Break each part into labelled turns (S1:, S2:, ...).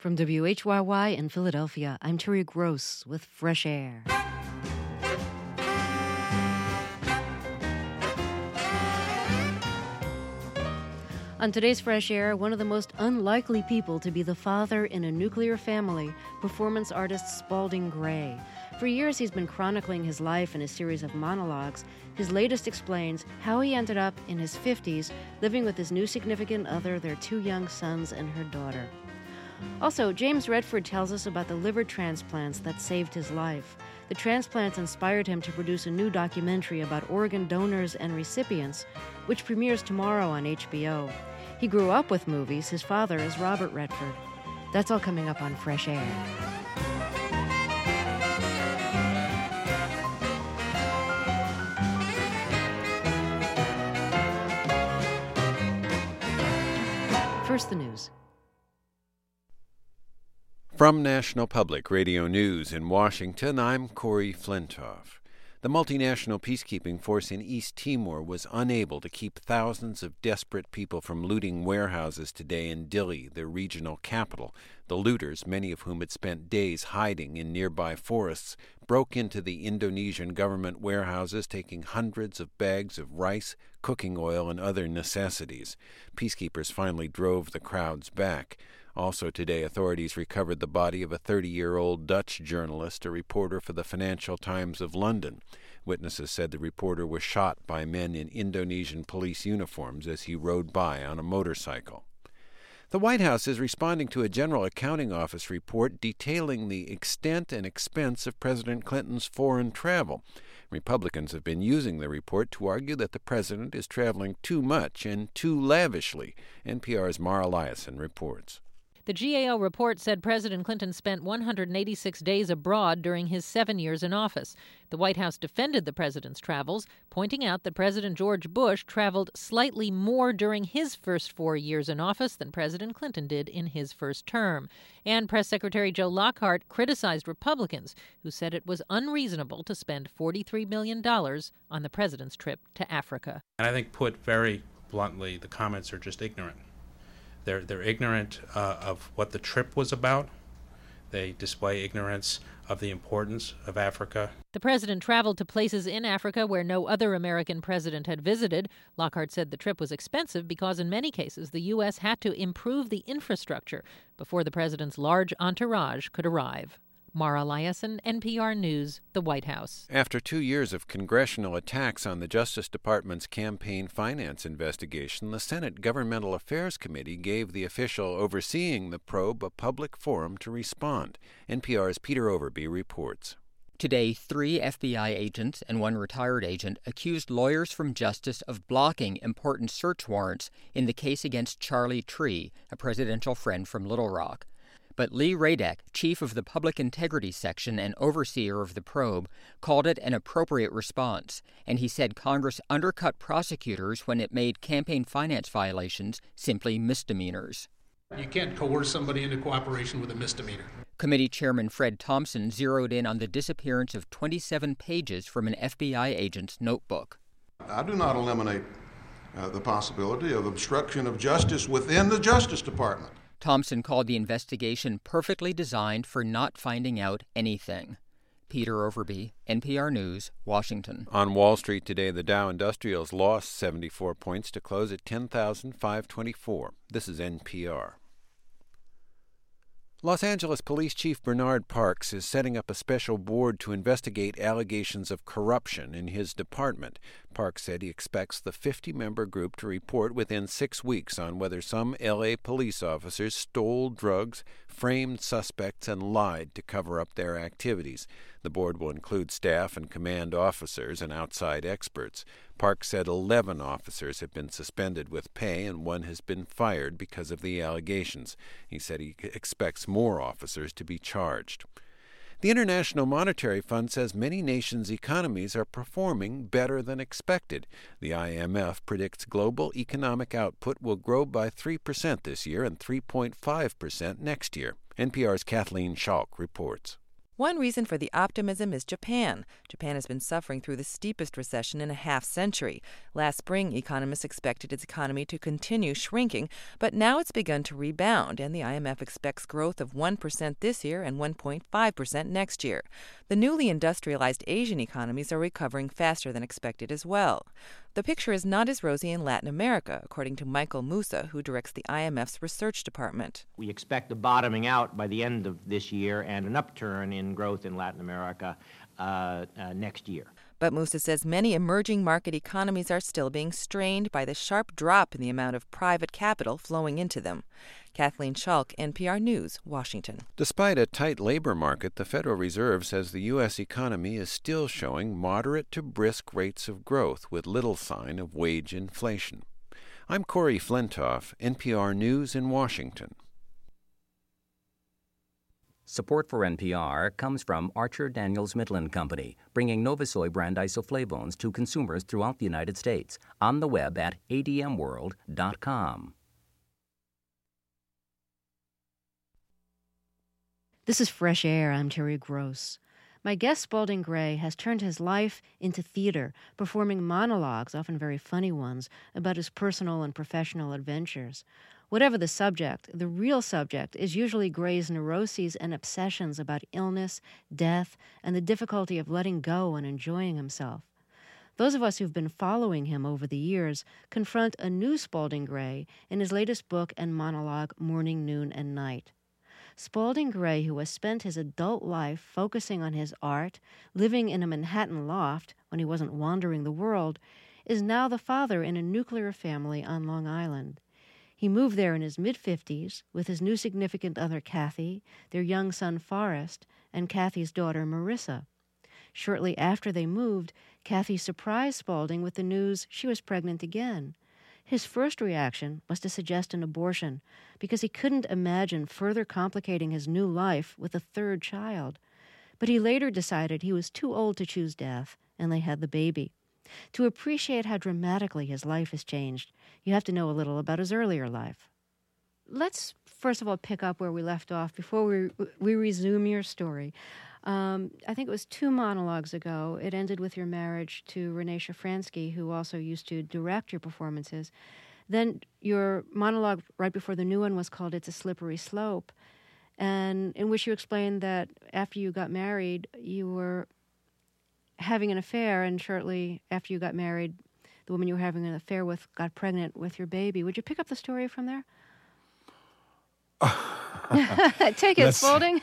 S1: From WHYY in Philadelphia, I'm Terry Gross with Fresh Air. On today's Fresh Air, one of the most unlikely people to be the father in a nuclear family, performance artist Spalding Gray. For years, he's been chronicling his life in a series of monologues. His latest explains how he ended up in his 50s, living with his new significant other, their 2 young sons, and her daughter. Also, James Redford tells us about the liver transplants that saved his life. The transplants inspired him to produce a new documentary about organ donors and recipients, which premieres tomorrow on HBO. He grew up with movies. His father is Robert Redford. That's all coming up on Fresh Air. First, the news.
S2: From National Public Radio News in Washington, I'm Corey Flintoff. The multinational peacekeeping force in East Timor was unable to keep thousands of desperate people from looting warehouses today in Dili, the regional capital. The looters, many of whom had spent days hiding in nearby forests, broke into the Indonesian government warehouses, taking hundreds of bags of rice, cooking oil, and other necessities. Peacekeepers finally drove the crowds back. Also today, authorities recovered the body of a 30-year-old Dutch journalist, a reporter for the Financial Times of London. Witnesses said the reporter was shot by men in Indonesian police uniforms as he rode by on a motorcycle. The White House is responding to a General Accounting Office report detailing the extent and expense of President Clinton's foreign travel. Republicans have been using the report to argue that the president is traveling too much and too lavishly. NPR's Mara Liasson reports.
S3: The GAO report said President Clinton spent 186 days abroad during his 7 years in office. The White House defended the president's travels, pointing out that President George Bush traveled slightly more during his first 4 years in office than President Clinton did in his first term. And Press Secretary Joe Lockhart criticized Republicans, who said it was unreasonable to spend $43 million on the president's trip to Africa.
S4: And I think, put very bluntly, the comments are just ignorant. They're ignorant of what the trip was about. They display ignorance of the importance of Africa.
S3: The president traveled to places in Africa where no other American president had visited. Lockhart said the trip was expensive because in many cases the U.S. had to improve the infrastructure before the president's large entourage could arrive. Mara Liasson, NPR News, the White House.
S2: After 2 years of congressional attacks on the Justice Department's campaign finance investigation, the Senate Governmental Affairs Committee gave the official overseeing the probe a public forum to respond. NPR's Peter Overby reports.
S5: Today, 3 FBI agents and 1 retired agent accused lawyers from Justice of blocking important search warrants in the case against Charlie Tree, a presidential friend from Little Rock. But Lee Radek, chief of the Public Integrity Section and overseer of the probe, called it an appropriate response, and he said Congress undercut prosecutors when it made campaign finance violations simply misdemeanors.
S6: You can't coerce somebody into cooperation with a misdemeanor.
S5: Committee Chairman Fred Thompson zeroed in on the disappearance of 27 pages from an FBI agent's notebook.
S7: I do not eliminate the possibility of obstruction of justice within the Justice Department.
S5: Thompson called the investigation perfectly designed for not finding out anything. Peter Overby, NPR News, Washington.
S2: On Wall Street today, the Dow Industrials lost 74 points to close at 10,524. This is NPR. Los Angeles Police Chief Bernard Parks is setting up a special board to investigate allegations of corruption in his department. Parks said he expects the 50-member group to report within 6 weeks on whether some L.A. police officers stole drugs, framed suspects, and lied to cover up their activities. The board will include staff and command officers and outside experts. Parks said 11 officers have been suspended with pay and 1 has been fired because of the allegations. He said he expects more officers to be charged. The International Monetary Fund says many nations' economies are performing better than expected. The IMF predicts global economic output will grow by 3% this year and 3.5% next year. NPR's Kathleen Schalk reports.
S8: One reason for the optimism is Japan. Japan has been suffering through the steepest recession in a half-century. Last spring, economists expected its economy to continue shrinking, but now it's begun to rebound, and the IMF expects growth of 1% this year and 1.5% next year. The newly industrialized Asian economies are recovering faster than expected as well. The picture is not as rosy in Latin America, according to Michael Musa, who directs the IMF's research department.
S9: We expect a bottoming out by the end of this year and an upturn in growth in Latin America next year.
S8: But Musa says many emerging market economies are still being strained by the sharp drop in the amount of private capital flowing into them. Kathleen Schalk, NPR News, Washington.
S2: Despite a tight labor market, the Federal Reserve says the U.S. economy is still showing moderate to brisk rates of growth with little sign of wage inflation. I'm Corey Flintoff, NPR News in Washington.
S10: Support for NPR comes from Archer Daniels Midland Company, bringing Novasoy brand isoflavones to consumers throughout the United States. On the web at admworld.com.
S1: This is Fresh Air. I'm Terry Gross. My guest, Spalding Gray, has turned his life into theater, performing monologues, often very funny ones, about his personal and professional adventures. Whatever the subject, the real subject is usually Gray's neuroses and obsessions about illness, death, and the difficulty of letting go and enjoying himself. Those of us who've been following him over the years confront a new Spalding Gray in his latest book and monologue, Morning, Noon, and Night. Spalding Gray, who has spent his adult life focusing on his art, living in a Manhattan loft when he wasn't wandering the world, is now the father in a nuclear family on Long Island. He moved there in his mid-50s with his new significant other, Kathy, their young son, Forrest, and Kathy's daughter, Marissa. Shortly after they moved, Kathy surprised Spalding with the news she was pregnant again. His first reaction was to suggest an abortion because he couldn't imagine further complicating his new life with a third child. But he later decided he was too old to choose death, and they had the baby. To appreciate how dramatically his life has changed, you have to know a little about his earlier life. Let's first of all pick up where we left off before we resume your story. I think it was 2 monologues ago. It ended with your marriage to Renee Shafransky, who also used to direct your performances. Then your monologue right before the new one was called It's a Slippery Slope, and in which you explained that after you got married, you were having an affair, and shortly after you got married, the woman you were having an affair with got pregnant with your baby. Would you pick up the story from there? Take it, Spalding.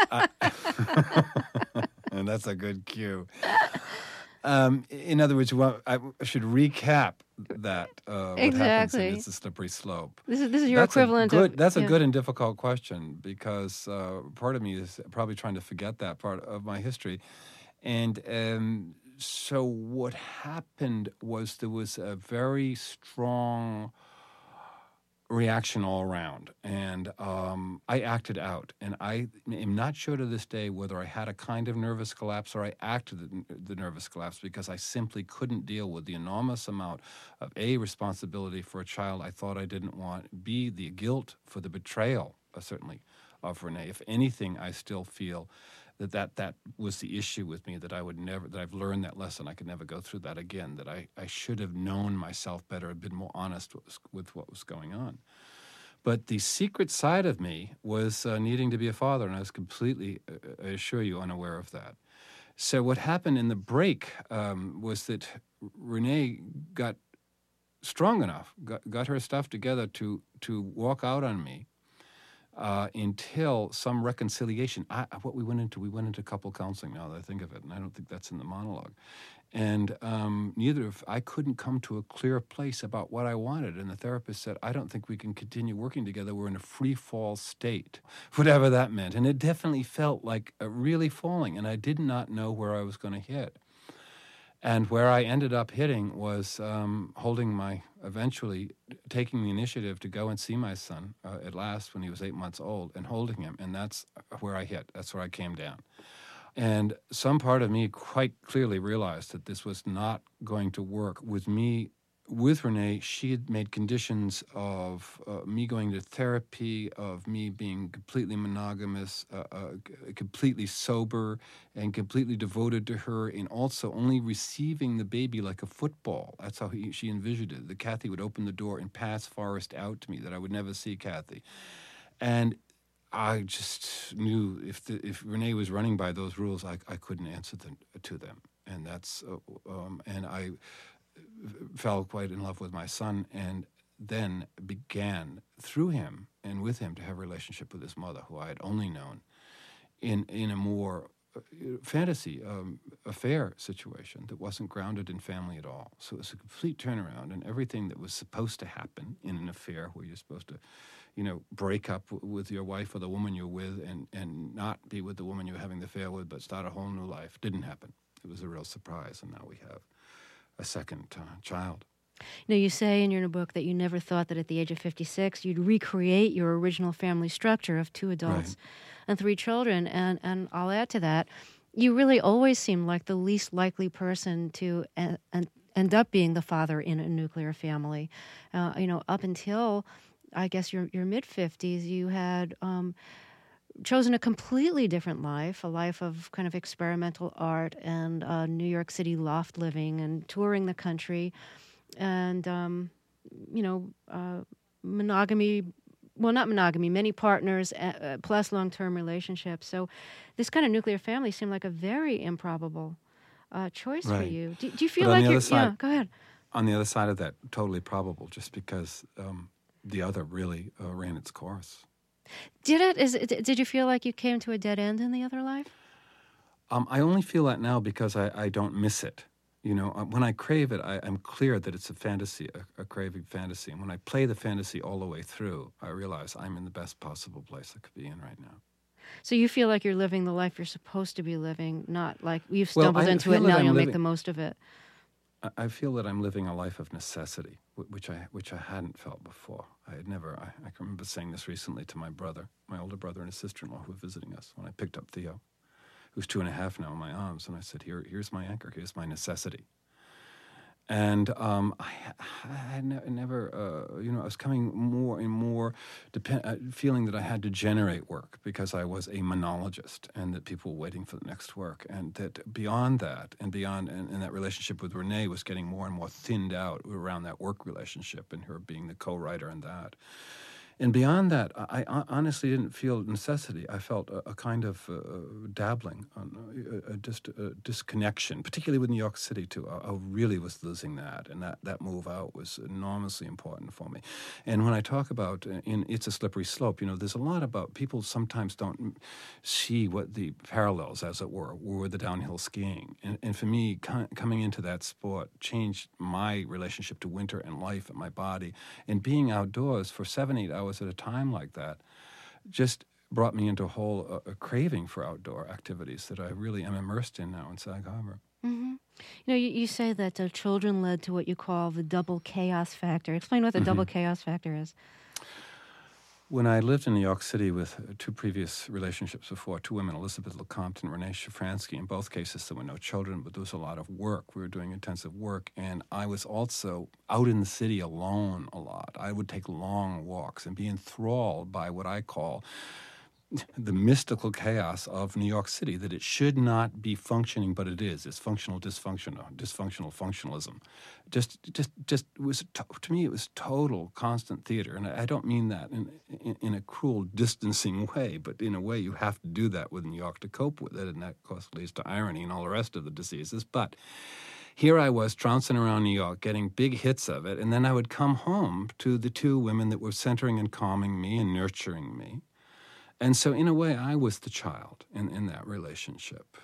S11: And that's a good cue. In other words, I should recap that. What happens in It's a Slippery Slope.
S1: This is your equivalent of...
S11: That's a good and difficult question because part of me is probably trying to forget that part of my history. And so what happened was there was a very strong reaction all around, and I acted out. And I am not sure to this day whether I had a kind of nervous collapse or I acted the nervous collapse because I simply couldn't deal with the enormous amount of A, responsibility for a child I thought I didn't want, B, the guilt for the betrayal, certainly, of Renee. If anything, I still feel that was the issue with me, that I've learned that lesson. I could never go through that again, that I should have known myself better, and been more honest with what was going on. But the secret side of me was needing to be a father, and I was completely, I assure you, unaware of that. So what happened in the break was that Renee got strong enough, got her stuff together to walk out on me. Until some reconciliation. We went into couple counseling now that I think of it, and I don't think that's in the monologue. And I couldn't come to a clear place about what I wanted. And the therapist said, I don't think we can continue working together. We're in a free fall state, whatever that meant. And it definitely felt like really falling, and I did not know where I was going to hit. And where I ended up hitting was eventually taking the initiative to go and see my son at last when he was 8 months old and holding him. And that's where I hit. That's where I came down. And some part of me quite clearly realized that this was not going to work with me with Renee, she had made conditions of me going to therapy, of me being completely monogamous, completely sober, and completely devoted to her, and also only receiving the baby like a football. That's how she envisioned it. That Kathy would open the door and pass Forrest out to me, that I would never see Kathy. And I just knew if Renee was running by those rules, I couldn't answer to them. And that's and I fell quite in love with my son, and then began through him and with him to have a relationship with his mother, who I had only known in a more fantasy affair situation that wasn't grounded in family at all. So it was a complete turnaround, and everything that was supposed to happen in an affair where you're supposed to, break up with your wife or the woman you're with and not be with the woman you're having the affair with, but start a whole new life, didn't happen. It was a real surprise, and now we have a second child.
S1: You say in your book that you never thought that at the age of 56 you'd recreate your original family structure of 2 adults and 3 children. And I'll add to that, you really always seemed like the least likely person to end up being the father in a nuclear family. Up until, I guess, your mid-50s, you had chosen a completely different life, a life of kind of experimental art and New York City loft living and touring the country and, monogamy, well, not monogamy, many partners plus long-term relationships. So this kind of nuclear family seemed like a very improbable choice for you. Do you feel like you're... Yeah, go ahead.
S11: On the other side of that, totally probable, just because the other really ran its course.
S1: Did you feel like you came to a dead end in the other life?
S11: I only feel that now because I don't miss it. When I crave it, I'm clear that it's a fantasy, a craving fantasy. And when I play the fantasy all the way through, I realize I'm in the best possible place I could be in right now.
S1: So you feel like you're living the life you're supposed to be living, not like you've stumbled into it and now you'll make the most of it.
S11: I feel that I'm living a life of necessity, which I hadn't felt before. I can remember saying this recently to my older brother and his sister-in-law who were visiting us when I picked up Theo, who's 2.5 now in my arms, and I said, here's my anchor, here's my necessity. And I never, I was coming more and more feeling that I had to generate work because I was a monologist and that people were waiting for the next work. And that beyond that and that relationship with Renee was getting more and more thinned out around that work relationship and her being the co-writer in that. And beyond that, I honestly didn't feel necessity. I felt a kind of dabbling, just a disconnection, particularly with New York City, too. I really was losing that, and that move out was enormously important for me. And when I talk about, in It's a Slippery Slope, there's a lot about, people sometimes don't see what the parallels, as it were with the downhill skiing. And for me, coming into that sport changed my relationship to winter and life and my body. And being outdoors for 7-8 hours at a time like that just brought me into a craving for outdoor activities that I really am immersed in now in Sag Harbor.
S1: Mm-hmm. You say that children led to what you call the double chaos factor. Explain what the double chaos factor is.
S11: When I lived in New York City with 2 previous relationships before, 2 women, Elizabeth LeCompte and Renee Shafransky, in both cases there were no children, but there was a lot of work. We were doing intensive work, and I was also out in the city alone a lot. I would take long walks and be enthralled by what I call the mystical chaos of New York City, that it should not be functioning, but it is. It's functional dysfunctional functionalism. Just was to me, it was total constant theater, and I don't mean that in a cruel, distancing way, but in a way you have to do that with New York to cope with it, and that, of course, leads to irony and all the rest of the diseases. But here I was trouncing around New York, getting big hits of it, and then I would come home to the 2 women that were centering and calming me and nurturing me. And so, in a way, I was the child in that relationship.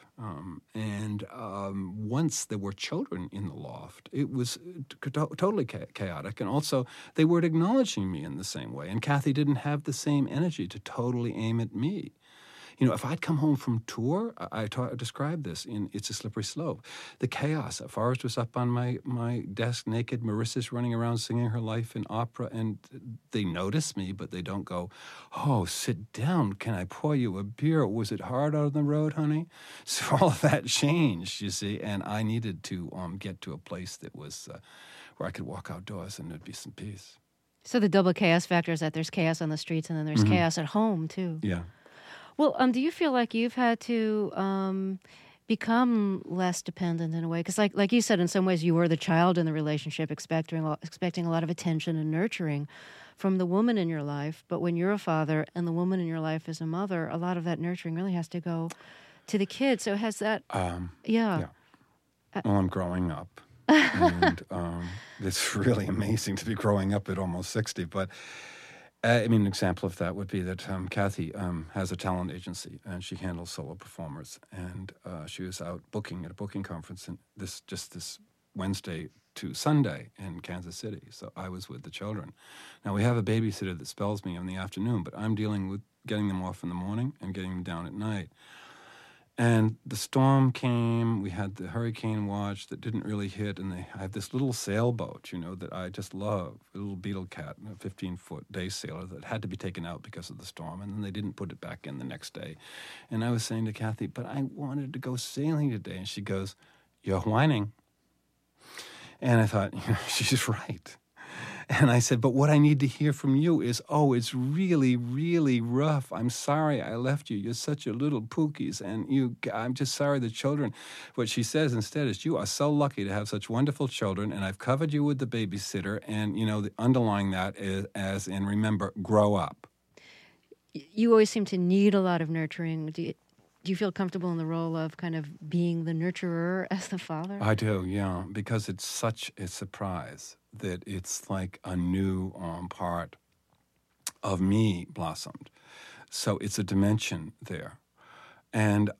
S11: Once there were children in the loft, it was totally chaotic. And also, they weren't acknowledging me in the same way. And Kathy didn't have the same energy to totally aim at me. If I'd come home from tour, I described this in It's a Slippery Slope. The chaos. Forrest was up on my desk naked. Marissa's running around singing her life in opera. And they notice me, but they don't go, "Oh, sit down. Can I pour you a beer? Was it hard out on the road, honey?" So all of that changed, you see. And I needed to get to a place that was where I could walk outdoors and there'd be some peace.
S1: So the double chaos factor is that there's chaos on the streets and then there's chaos at home, too.
S11: Yeah.
S1: Well, do you feel like you've had to become less dependent in a way? Because like you said, in some ways you were the child in the relationship, expecting a lot of attention and nurturing from the woman in your life. But when you're a father and the woman in your life is a mother, a lot of that nurturing really has to go to the kid. So has that...
S11: Yeah. Well, I'm growing up. And it's really amazing to be growing up at almost 60. But, an example of that would be that Kathy has a talent agency, and she handles solo performers. And she was out booking at a booking conference this Wednesday to Sunday in Kansas City. So I was with the children. Now, we have a babysitter that spells me in the afternoon, but I'm dealing with getting them off in the morning and getting them down at night. And the storm came, we had the hurricane watch that didn't really hit, and I have this little sailboat, that I just love, a little Beetle Cat, a 15-foot day sailor that had to be taken out because of the storm, and then they didn't put it back in the next day. And I was saying to Kathy, but I wanted to go sailing today. And she goes, "You're whining." And I thought, she's right. And I said, but what I need to hear from you is, it's really, really rough. I'm sorry I left you. You're such a little pookies. And I'm just sorry the children. What she says instead is, you are so lucky to have such wonderful children, and I've covered you with the babysitter. And, the underlying that is, as in, remember, grow up.
S1: You always seem to need a lot of nurturing. Do you feel comfortable in the role of kind of being the nurturer as the father?
S11: I do, yeah, because it's such a surprise that it's like a new part of me blossomed. So it's a dimension there. And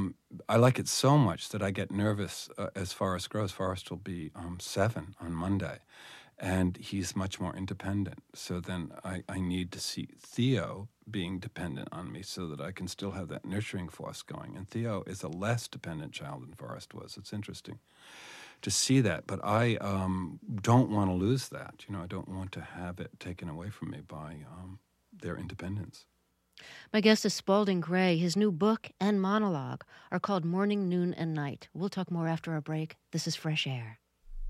S11: I like it so much that I get nervous as Forrest grows. Forrest will be 7 on Monday, and he's much more independent. So then I need to see Theo being dependent on me so that I can still have that nurturing force going. And Theo is a less dependent child than Forrest was. It's interesting to see that, but I don't want to lose that. I don't want to have it taken away from me by their independence.
S1: My guest is Spalding Gray. His new book and monologue are called Morning, Noon, and Night. We'll talk more after our break. This is Fresh Air.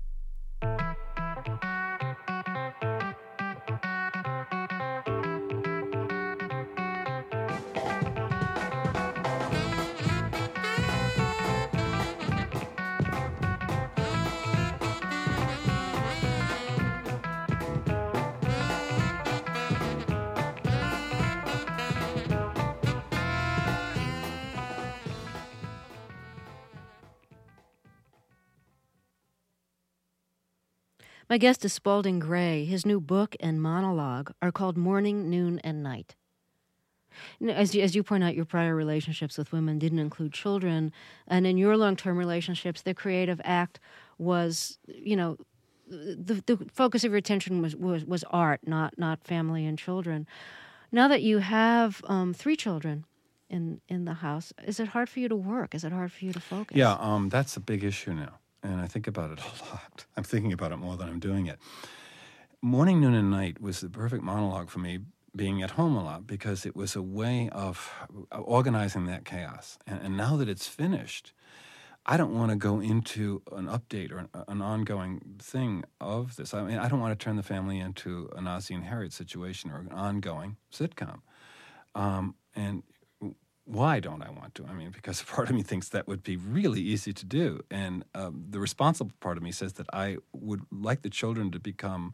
S1: My guest is Spalding Gray. His new book and monologue are called Morning, Noon, and Night. As you point out, your prior relationships with women didn't include children, and in your long-term relationships, the creative act was, the focus of your attention was art, not family and children. Now that you have 3 children in the house, is it hard for you to work? Is it hard for you to focus?
S11: Yeah, that's a big issue now. And I think about it a lot. I'm thinking about it more than I'm doing it. Morning, Noon, and Night was the perfect monologue for me, being at home a lot, because it was a way of organizing that chaos. And now that it's finished, I don't want to go into an update or an ongoing thing of this. I mean, I don't want to turn the family into an Ozzie and Harriet situation or an ongoing sitcom. And why don't I want to? I mean, because part of me thinks that would be really easy to do. And the responsible part of me says that I would like the children to become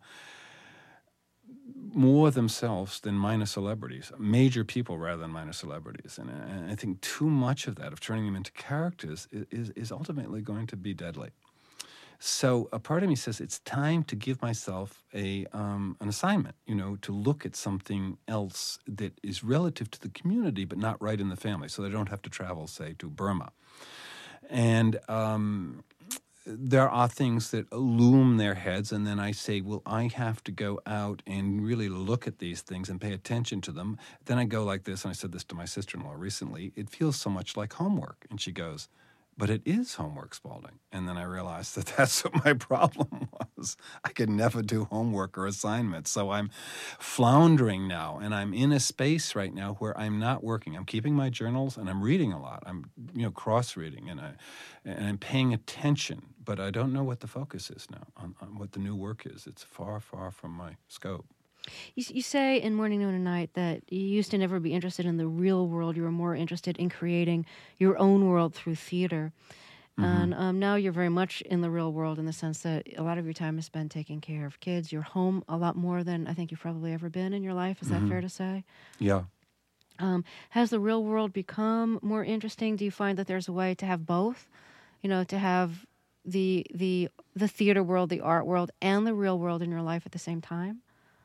S11: more themselves than minor celebrities, major people rather than minor celebrities. And I think too much of that, of turning them into characters, is ultimately going to be deadly. So a part of me says it's time to give myself an assignment, to look at something else that is relative to the community but not right in the family, so they don't have to travel, say, to Burma. And there are things that loom their heads, and then I say, well, I have to go out and really look at these things and pay attention to them. Then I go like this, and I said this to my sister-in-law recently, it feels so much like homework. And she goes, but it is homework, Spalding. And then I realized that that's what my problem was. I could never do homework or assignments. So I'm floundering now, and I'm in a space right now where I'm not working. I'm keeping my journals, and I'm reading a lot. I'm, cross-reading, and I'm paying attention. But I don't know what the focus is now on what the new work is. It's far, far from my scope.
S1: You say in Morning, Noon, and Night that you used to never be interested in the real world. You were more interested in creating your own world through theater. Mm-hmm. And now you're very much in the real world in the sense that a lot of your time is spent taking care of kids. You're home a lot more than I think you've probably ever been in your life. Is that fair to say?
S11: Yeah.
S1: Has the real world become more interesting? Do you find that there's a way to have both? To have the theater world, the art world, and the real world in your life at the same time?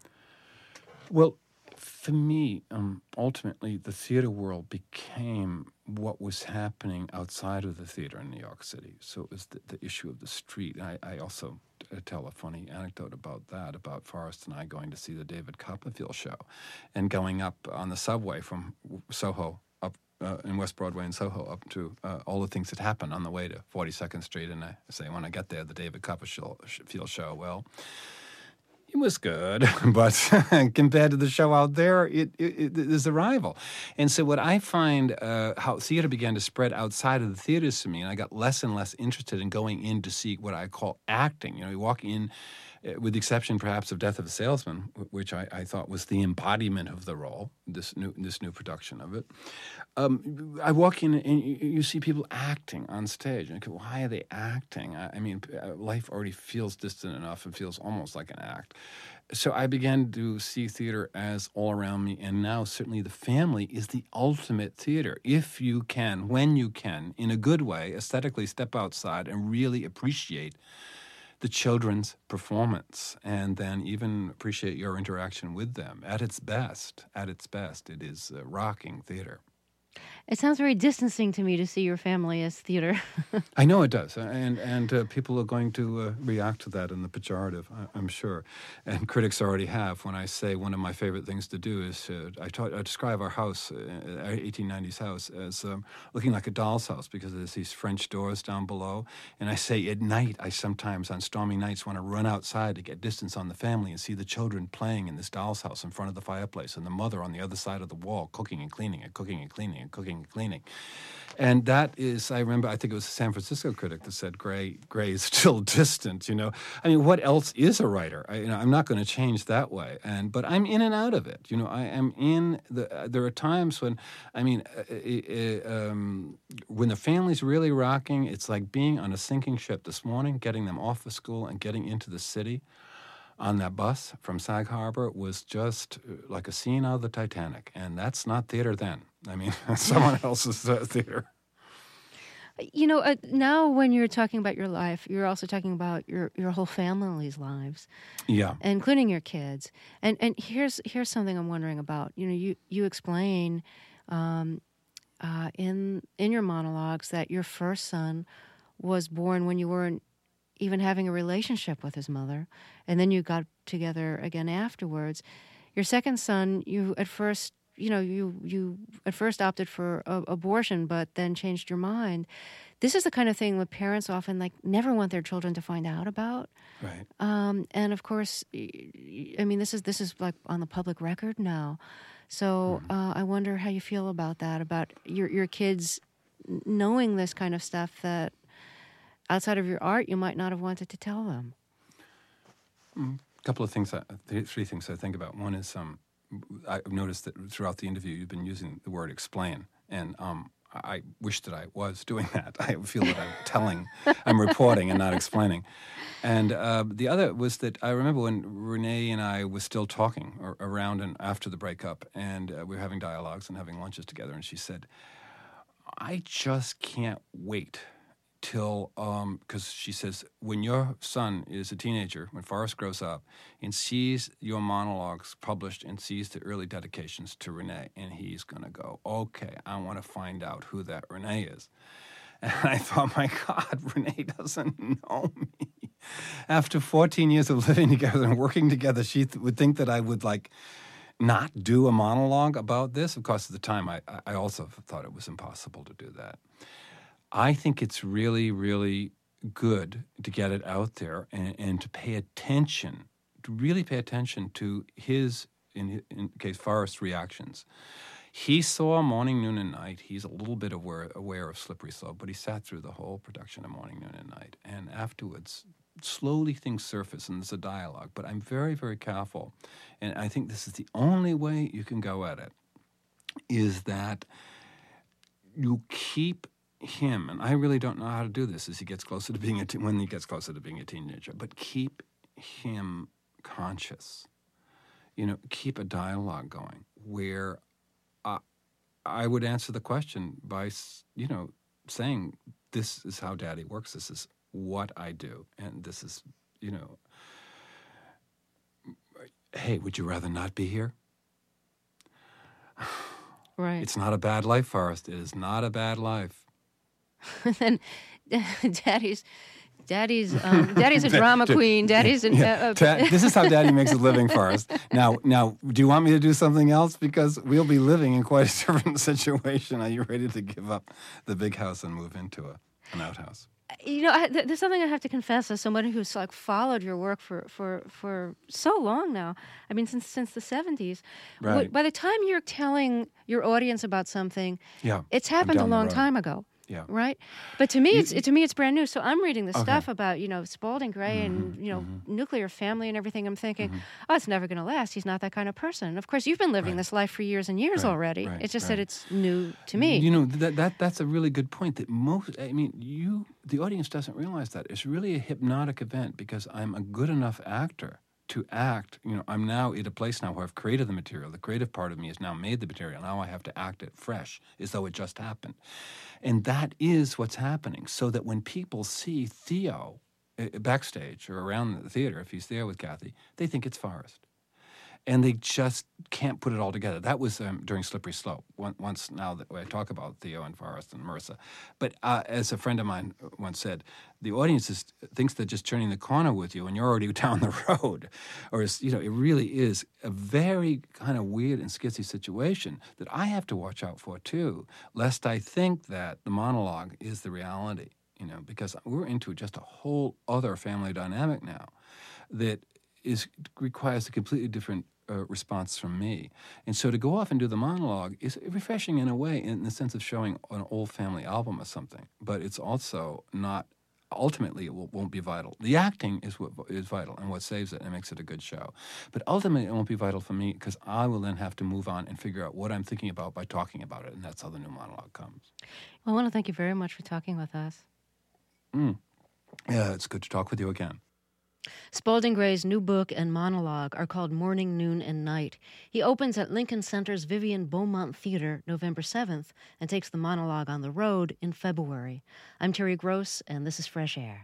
S11: Well, for me, ultimately, the theater world became what was happening outside of the theater in New York City. So it was the issue of the street. I also tell a funny anecdote about that, about Forrest and I going to see the David Copperfield show and going up on the subway from Soho up in West Broadway in Soho up to all the things that happened on the way to 42nd Street. And I say, when I get there, the David Copperfield show, well, it was good, but compared to the show out there, there's a rival. And so what I find, how theater began to spread outside of the theaters to me, and I got less and less interested in going in to see what I call acting. You walk in, with the exception perhaps of Death of a Salesman, which I thought was the embodiment of the role, this new production of it. I walk in and you see people acting on stage. And why are they acting? I mean, life already feels distant enough and feels almost like an act. So I began to see theater as all around me, and now certainly the family is the ultimate theater. If you can, when you can, in a good way, aesthetically step outside and really appreciate the children's performance, and then even appreciate your interaction with them. At its best, it is rocking theater.
S1: It sounds very distancing to me to see your family as theater.
S11: I know it does, and people are going to react to that in the pejorative, I'm sure. And critics already have. When I say one of my favorite things to do is, I describe our house, our 1890s house, as looking like a doll's house because there's these French doors down below. And I say at night, I sometimes, on stormy nights, want to run outside to get distance on the family and see the children playing in this doll's house in front of the fireplace, and the mother on the other side of the wall cooking and cleaning and cooking and cleaning and cooking and cleaning. And that is, I remember, I think it was a San Francisco critic that said Gray is still distant, I mean, what else is a writer? I'm not going to change that way. But I'm in and out of it. I am in there are times when, when the family's really rocking, it's like being on a sinking ship. This morning, getting them off of school and getting into the city on that bus from Sag Harbor was just like a scene out of the Titanic. And that's not theater then. I mean, someone else's theater.
S1: Now when you're talking about your life, you're also talking about your whole family's lives.
S11: Yeah.
S1: Including your kids. And here's something I'm wondering about. You explain in your monologues that your first son was born when you weren't even having a relationship with his mother, and then you got together again afterwards. Your second son, you at first opted for abortion, but then changed your mind. This is the kind of thing that parents often never want their children to find out about.
S11: Right.
S1: And of course, this is like on the public record now. So I wonder how you feel about that, about your kids knowing this kind of stuff that outside of your art, you might not have wanted to tell them.
S11: A couple of things, three things I think about. One is I've noticed that throughout the interview you've been using the word explain, and I wish that I was doing that. I feel that I'm reporting and not explaining. And the other was that I remember when Renee and I were still talking around and after the breakup, and we were having dialogues and having lunches together, and she said, I just can't wait till, because she says, when your son is a teenager, when Forrest grows up and sees your monologues published and sees the early dedications to Renee, and he's going to go, okay, I want to find out who that Renee is. And I thought, my God, Renee doesn't know me. After 14 years of living together and working together, she would think that I would not do a monologue about this. Of course, at the time, I also thought it was impossible to do that. I think it's really, really good to get it out there and to pay attention, to really pay attention to his, in case Forrest's reactions. He saw Morning, Noon, and Night. He's a little bit aware of Slippery Slope, but he sat through the whole production of Morning, Noon, and Night. And afterwards, slowly things surface, and there's a dialogue. But I'm very, very careful. And I think this is the only way you can go at it, is that you keep him, and I really don't know how to do this as he gets closer to being when he gets closer to being a teenager, but keep him conscious. Keep a dialogue going where I would answer the question by, saying, this is how Daddy works. This is what I do. And this is, hey, would you rather not be here?
S1: Right.
S11: It's not a bad life, Forrest. It is not a bad life.
S1: And Daddy's a drama queen. Daddy's
S11: this is how Daddy makes a living, Forrest. Now, do you want me to do something else? Because we'll be living in quite a different situation. Are you ready to give up the big house and move into an outhouse?
S1: There's something I have to confess as somebody who's followed your work for so long now. I mean, since the 70s.
S11: Right.
S1: By the time you're telling your audience about something, it's happened a long time ago.
S11: Yeah.
S1: Right. But to me, it's brand new. So I'm reading the stuff about Spalding Gray and nuclear family and everything. I'm thinking, oh, it's never going to last. He's not that kind of person. Of course, you've been living this life for years and years already. It's just that it's new to me.
S11: That's a really good point. That the audience doesn't realize that it's really a hypnotic event because I'm a good enough actor to act. I'm now at a place now where I've created the material. The creative part of me has now made the material. Now I have to act it fresh, as though it just happened. And that is what's happening. So that when people see Theo backstage or around the theater, if he's there with Kathy, they think it's Forrest. And they just can't put it all together. That was during Slippery Slope, once now that I talk about Theo and Forrest and Marissa. But as a friend of mine once said, the audience thinks they're just turning the corner with you and you're already down the road. Or, it really is a very kind of weird and skitsy situation that I have to watch out for too, lest I think that the monologue is the reality, because we're into just a whole other family dynamic now that requires a completely different response from me. And so to go off and do the monologue is refreshing in a way, in the sense of showing an old family album or something. But it's also not, ultimately it won't be vital. The acting is what is vital and what saves it and makes it a good show. But ultimately it won't be vital for me because I will then have to move on and figure out what I'm thinking about by talking about it. And that's how the new monologue comes.
S1: Well, I want to thank you very much for talking with us.
S11: Yeah, it's good to talk with you again.
S1: Spalding Gray's new book and monologue are called Morning, Noon, and Night. He opens at Lincoln Center's Vivian Beaumont Theater November 7th and takes the monologue on the road in February. I'm Terry Gross, and this is Fresh Air.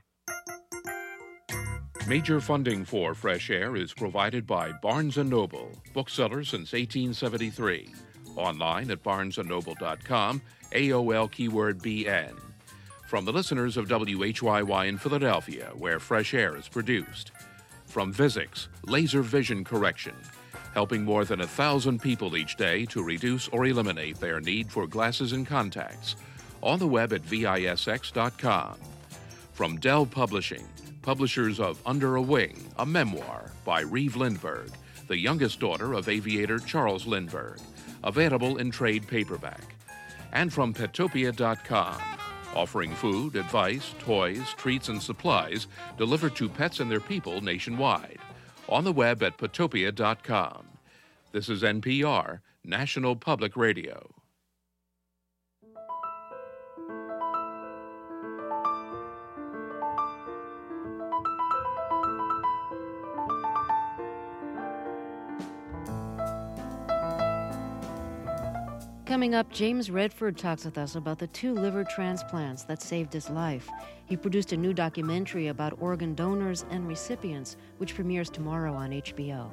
S12: Major funding for Fresh Air is provided by Barnes & Noble, bookseller since 1873. Online at barnesandnoble.com, AOL keyword BN. From the listeners of WHYY in Philadelphia, where Fresh Air is produced. From Vizix, laser vision correction, helping more than 1,000 people each day to reduce or eliminate their need for glasses and contacts. On the web at visx.com. From Dell Publishing, publishers of Under a Wing, a memoir by Reeve Lindbergh, the youngest daughter of aviator Charles Lindbergh, available in trade paperback. And from Petopia.com, offering food, advice, toys, treats, and supplies delivered to pets and their people nationwide. On the web at Petopia.com. This is NPR, National Public Radio.
S1: Coming up, James Redford talks with us about the 2 liver transplants that saved his life. He produced a new documentary about organ donors and recipients, which premieres tomorrow on HBO.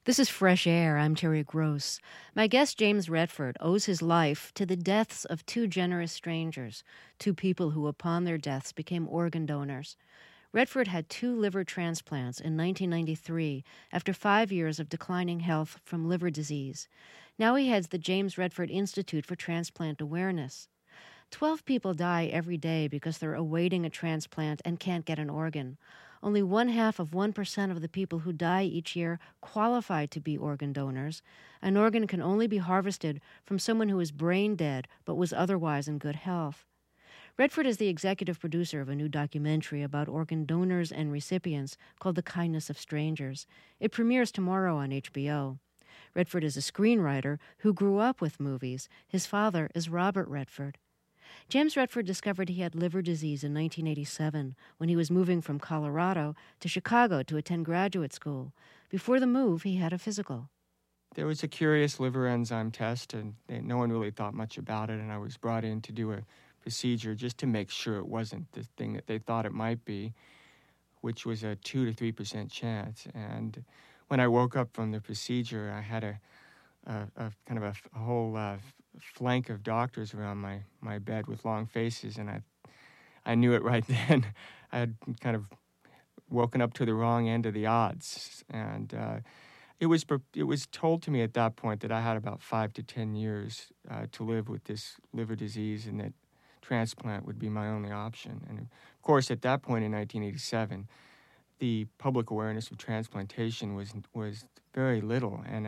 S1: This is Fresh Air. I'm Terry Gross. My guest, James Redford, owes his life to the deaths of two generous strangers, two people who, upon their deaths, became organ donors. Redford had 2 liver transplants in 1993 after 5 years of declining health from liver disease. Now he heads the James Redford Institute for Transplant Awareness. 12 people die every day because they're awaiting a transplant and can't get an organ. Only 0.5% of the people who die each year qualify to be organ donors. An organ can only be harvested from someone who is brain dead but was otherwise in good health. Redford is the executive producer of a new documentary about organ donors and recipients called The Kindness of Strangers. It premieres tomorrow on HBO. Redford is a screenwriter who grew up with movies. His father is Robert Redford. James Redford discovered he had liver disease in 1987 when he was moving from Colorado to Chicago to attend graduate school. Before the move, he had a physical.
S13: There was a curious liver enzyme test, and no one really thought much about it, and I was brought in to do a procedure just to make sure it wasn't the thing that they thought it might be, which was a 2 to 3% chance. And when I woke up from the procedure, I had a kind of a whole flank of doctors around my bed with long faces, and I knew it right then. I had kind of woken up to the wrong end of the odds, and it was told to me at that point that I had about 5 to 10 years to live with this liver disease, and that transplant would be my only option. And of course, at that point in 1987, the public awareness of transplantation was very little, and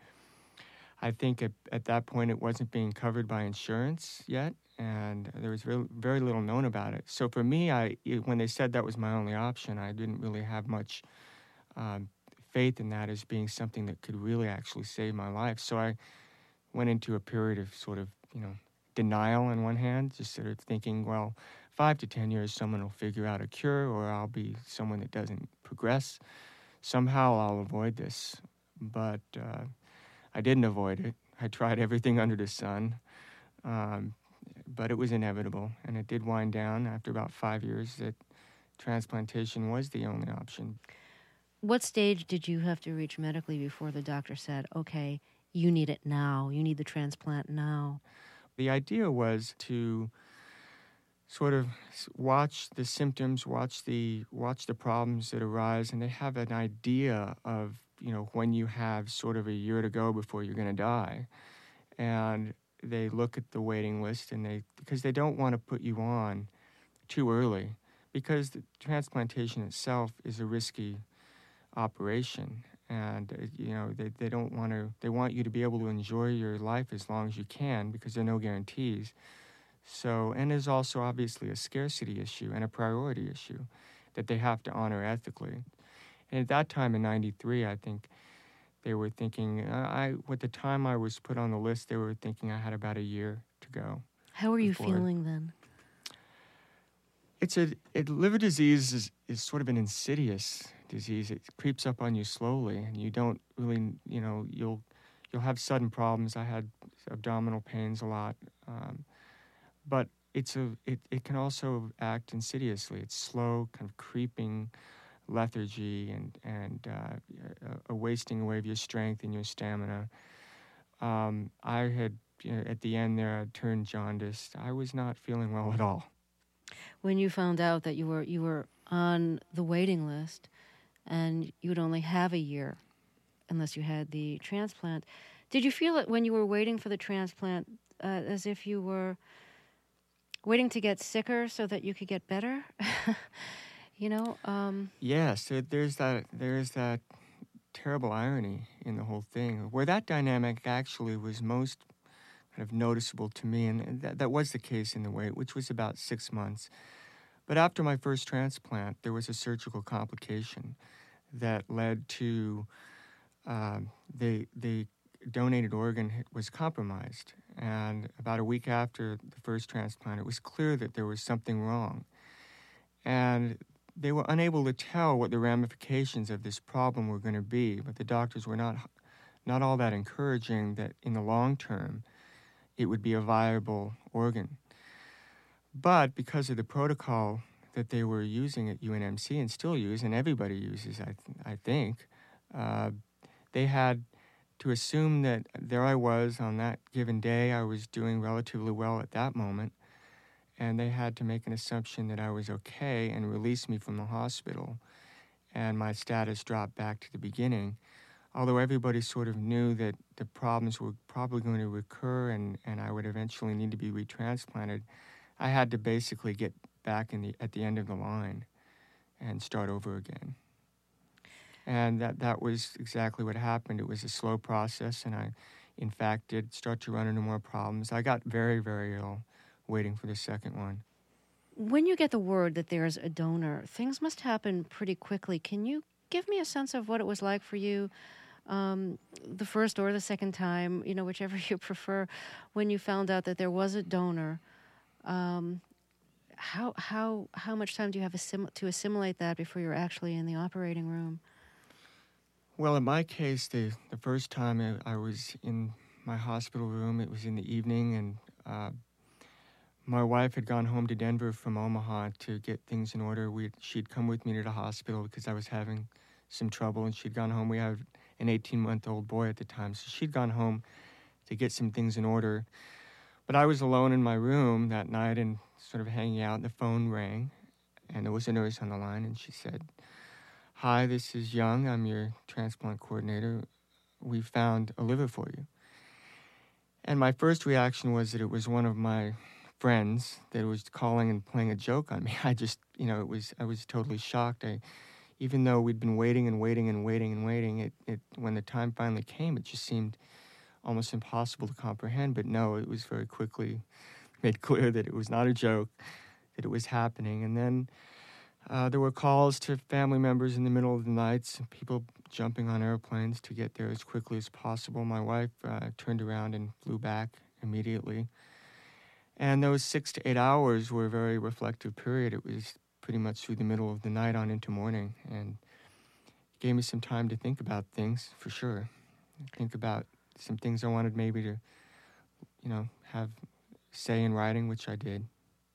S13: I think at that point it wasn't being covered by insurance yet, and there was very little known about it. So for me, when they said that was my only option, I didn't really have much faith in that as being something that could really actually save my life. So I went into a period of sort of, denial on one hand, just sort of thinking, well, 5 to 10 years, someone will figure out a cure, or I'll be someone that doesn't progress. Somehow I'll avoid this. But I didn't avoid it. I tried everything under the sun, but it was inevitable, and it did wind down after about 5 years that transplantation was the only option.
S1: What stage did you have to reach medically before the doctor said, okay, you need it now, you need the transplant now?
S13: The idea was to sort of watch the symptoms, watch the problems that arise, and they have an idea of, when you have sort of a year to go before you're going to die. And they look at the waiting list, because they don't want to put you on too early, because the transplantation itself is a risky operation. And, they don't want to, they want you to be able to enjoy your life as long as you can, because there are no guarantees. So, and there's also obviously a scarcity issue and a priority issue that they have to honor ethically. And at that time in 93, I think they were thinking, at the time I was put on the list, they were thinking I had about a year to go.
S1: How were you feeling then?
S13: Liver disease is sort of an insidious disease. It creeps up on you slowly, and you don't really, you'll have sudden problems. I had abdominal pains a lot, but it can also act insidiously. It's slow, kind of creeping lethargy and a wasting away of your strength and your stamina. I had, at the end there, I turned jaundiced. I was not feeling well at all.
S1: When you found out that you were on the waiting list and you would only have a year unless you had the transplant, did you feel it when you were waiting for the transplant as if you were waiting to get sicker so that you could get better?
S13: Yes, there's that terrible irony in the whole thing, where that dynamic actually was most kind of noticeable to me, and that was the case in the wait, which was about 6 months. But after my first transplant, there was a surgical complication that led to the donated organ was compromised. And about a week after the first transplant, it was clear that there was something wrong. And they were unable to tell what the ramifications of this problem were going to be, but the doctors were not all that encouraging that in the long term it would be a viable organ. But because of the protocol that they were using at UNMC and still use, and everybody uses, I think, they had to assume that there I was on that given day. I was doing relatively well at that moment, and they had to make an assumption that I was okay and release me from the hospital, and my status dropped back to the beginning. Although everybody sort of knew that the problems were probably going to recur and I would eventually need to be retransplanted, I had to basically get back at the end of the line and start over again. And that was exactly what happened. It was a slow process, and I, in fact, did start to run into more problems. I got very, very ill waiting for the second one.
S1: When you get the word that there's a donor, things must happen pretty quickly. Can you give me a sense of what it was like for you, the first or the second time, whichever you prefer, when you found out that there was a donor? How much time do you have to assimilate that before you're actually in the operating room?
S13: Well, in my case, the first time I was in my hospital room, it was in the evening, and my wife had gone home to Denver from Omaha to get things in order. She'd come with me to the hospital because I was having some trouble, and she'd gone home. We had an 18-month-old boy at the time, so she'd gone home to get some things in order. But I was alone in my room that night and sort of hanging out, and the phone rang, and there was a nurse on the line, and she said, "Hi, this is Young. I'm your transplant coordinator. We found a liver for you." And my first reaction was that it was one of my friends that was calling and playing a joke on me. I just, I was totally shocked. Even though we'd been waiting and waiting and waiting and waiting, when the time finally came, it just seemed almost impossible to comprehend. But no, it was very quickly made clear that it was not a joke, that it was happening. And then there were calls to family members in the middle of the night, people jumping on airplanes to get there as quickly as possible. My wife turned around and flew back immediately. And those 6 to 8 hours were a very reflective period. It was pretty much through the middle of the night on into morning, and it gave me some time to think about things, for sure. Think about some things I wanted maybe to, have say in writing, which I did.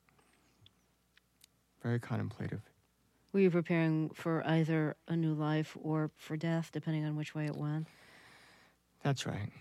S13: Very contemplative.
S1: Were you preparing for either a new life or for death, depending on which way it went?
S13: That's right.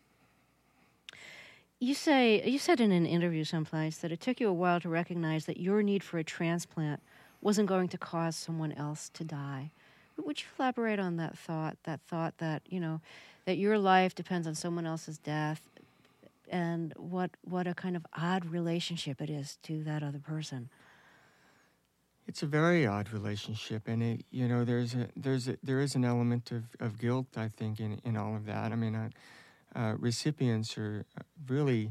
S1: You said in an interview someplace that it took you a while to recognize that your need for a transplant wasn't going to cause someone else to die. Would you elaborate on that thought that, that your life depends on someone else's death, and what a kind of odd relationship it is to that other person?
S13: It's a very odd relationship, and there is an element of guilt, I think, in all of that. I mean, recipients are really,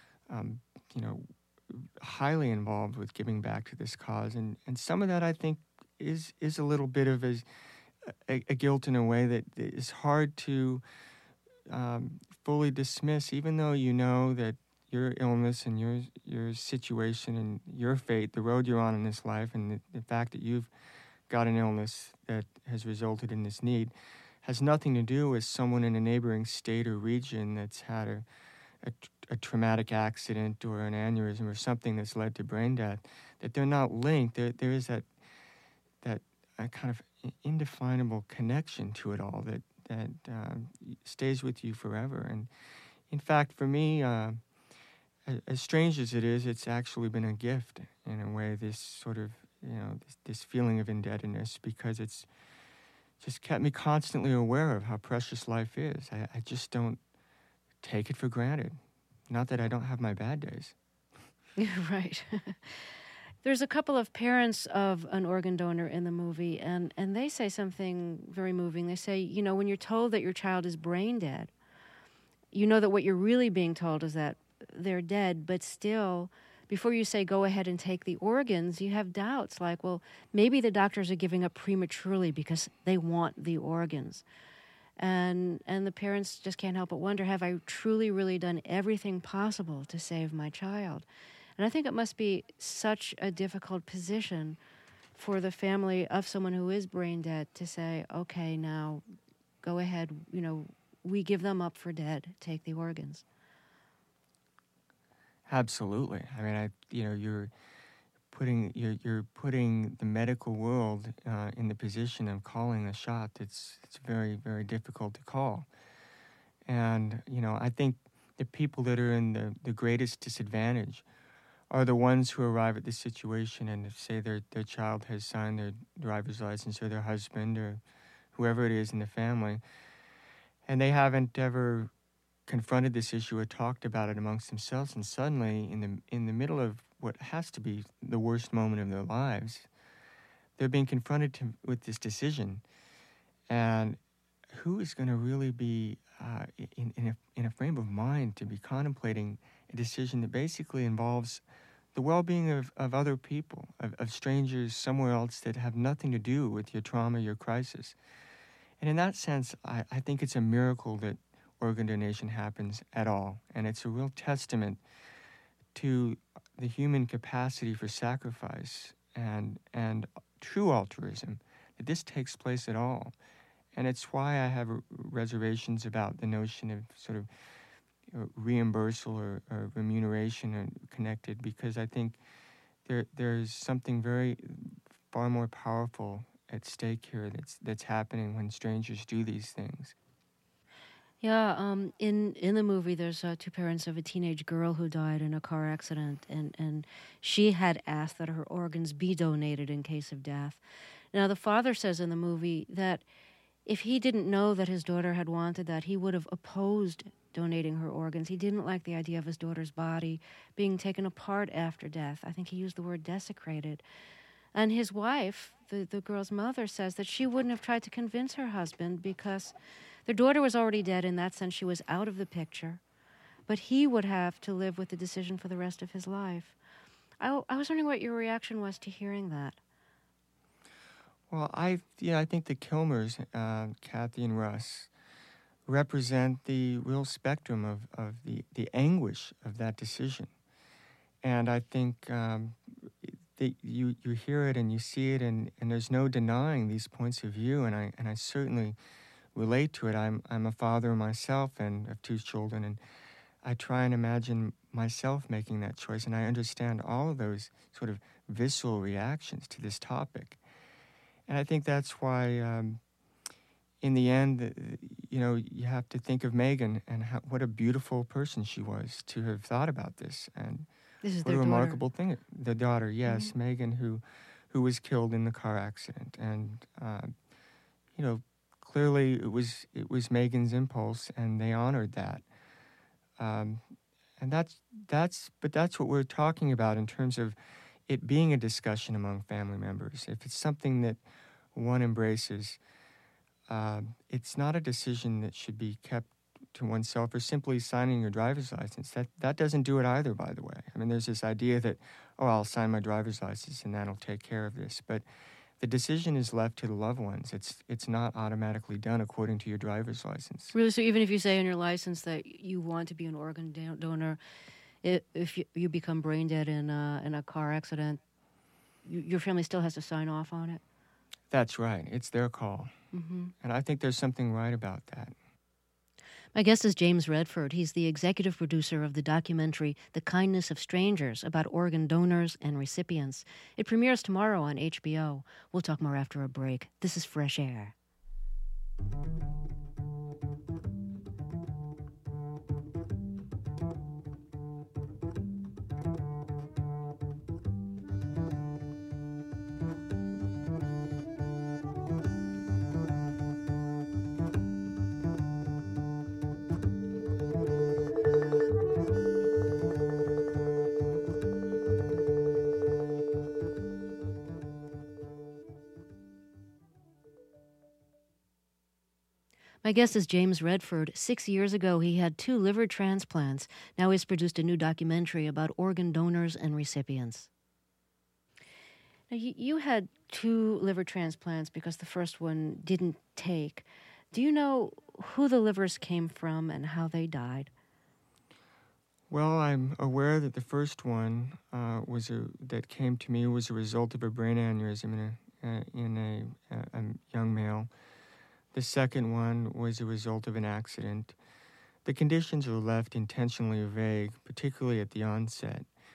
S13: highly involved with giving back to this cause, and some of that, I think, is a little bit of a guilt in a way that is hard to fully dismiss, even though you know that your illness and your situation and your fate, the road you're on in this life, and the fact that you've got an illness that has resulted in this need has nothing to do with someone in a neighboring state or region that's had a traumatic accident or an aneurysm or something that's led to brain death, that they're not linked. There is that kind of indefinable connection to it all that stays with you forever. And in fact, for me, as strange as it is, it's actually been a gift in a way, this sort of, this feeling of indebtedness, because it's just kept me constantly aware of how precious life is. I just don't take it for granted. Not that I don't have my bad days.
S1: Right. There's a couple of parents of an organ donor in the movie, and they say something very moving. They say, when you're told that your child is brain dead, you know that what you're really being told is that they're dead, but still, before you say go ahead and take the organs, you have doubts like, well, maybe the doctors are giving up prematurely because they want the organs. And the parents just can't help but wonder, have I truly, really done everything possible to save my child? And I think it must be such a difficult position for the family of someone who is brain dead to say, okay, now go ahead, we give them up for dead, take the organs.
S13: Absolutely. I mean, you're you're putting the medical world in the position of calling a shot that's very, very difficult to call. And, I think the people that are in the greatest disadvantage are the ones who arrive at this situation and say their child has signed their driver's license, or their husband, or whoever it is in the family, and they haven't ever confronted this issue or talked about it amongst themselves, and suddenly in the middle of what has to be the worst moment of their lives, they're being confronted with this decision. And who is going to really be in a frame of mind to be contemplating a decision that basically involves the well-being of other people, of strangers somewhere else that have nothing to do with your trauma, your crisis? And in that sense, I think it's a miracle that organ donation happens at all. And it's a real testament to the human capacity for sacrifice and true altruism that this takes place at all. And it's why I have reservations about the notion of sort of reimbursal or remuneration connected, because I think there's something far more powerful at stake here that's happening when strangers do these things.
S1: Yeah, in the movie, there's two parents of a teenage girl who died in a car accident, and she had asked that her organs be donated in case of death. Now, the father says in the movie that if he didn't know that his daughter had wanted that, he would have opposed donating her organs. He didn't like the idea of his daughter's body being taken apart after death. I think he used the word desecrated. And his wife, the girl's mother, says that she wouldn't have tried to convince her husband because their daughter was already dead. In that sense, she was out of the picture. But he would have to live with the decision for the rest of his life. I was wondering what your reaction was to hearing that.
S13: Well, I think the Kilmers, Kathy and Russ, represent the real spectrum of the anguish of that decision. And I think you hear it and you see it, and there's no denying these points of view, and I certainly relate to it. I'm a father myself and of two children, and I try and imagine myself making that choice, and I understand all of those sort of visceral reactions to this topic. And I think that's why, in the end, you have to think of Megan and what a beautiful person she was to have thought about this. And
S1: this is
S13: what a remarkable thing. The daughter, yes, mm-hmm. Megan, who was killed in the car accident. And, clearly it was Megan's impulse, and they honored that. And that's what we're talking about in terms of it being a discussion among family members. If it's something that one embraces, it's not a decision that should be kept to oneself, or simply signing your driver's license. That doesn't do it either, by the way. I mean, there's this idea that, I'll sign my driver's license and that'll take care of this. But the decision is left to the loved ones. It's not automatically done according to your driver's license.
S1: Really? So even if you say on your license that you want to be an organ donor, if you become brain dead in a car accident, your family still has to sign off on it?
S13: That's right. It's their call. Mm-hmm. And I think there's something right about that.
S1: My guest is James Redford. He's the executive producer of the documentary The Kindness of Strangers, about organ donors and recipients. It premieres tomorrow on HBO. We'll talk more after a break. This is Fresh Air. My guest is James Redford. 6 years ago, he had 2 liver transplants. Now he's produced a new documentary about organ donors and recipients. Now, you had 2 liver transplants because the first one didn't take. Do you know who the livers came from and how they died?
S13: Well, I'm aware that the first one that came to me was a result of a brain aneurysm in a young male. The second one was a result of an accident. The conditions were left intentionally vague, particularly at the onset.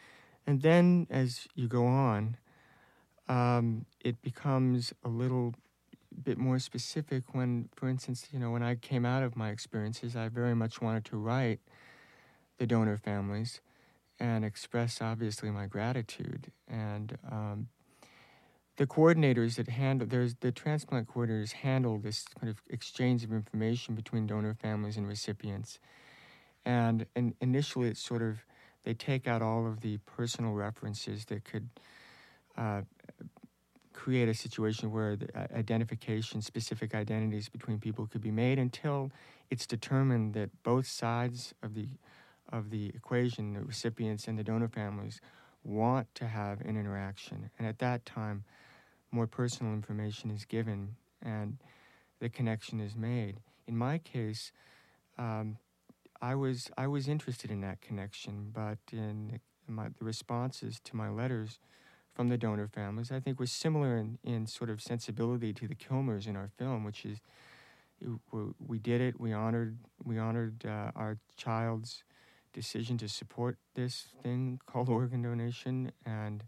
S13: And then as you go on, it becomes a little bit more specific when, for instance, when I came out of my experiences, I very much wanted to write the donor families and express, obviously, my gratitude. And the coordinators that the transplant coordinators handle this kind of exchange of information between donor families and recipients. And initially, it's sort of, they take out all of the personal references that could create a situation where the identification, specific identities between people could be made until it's determined that both sides of the equation, the recipients and the donor families, want to have an interaction. And at that time, more personal information is given and the connection is made. In my case, I was interested in that connection, but the responses to my letters from the donor families, I think, was similar in sort of sensibility to the Kilmers in our film, which is we did it. We honored our child's decision to support this thing called organ donation, and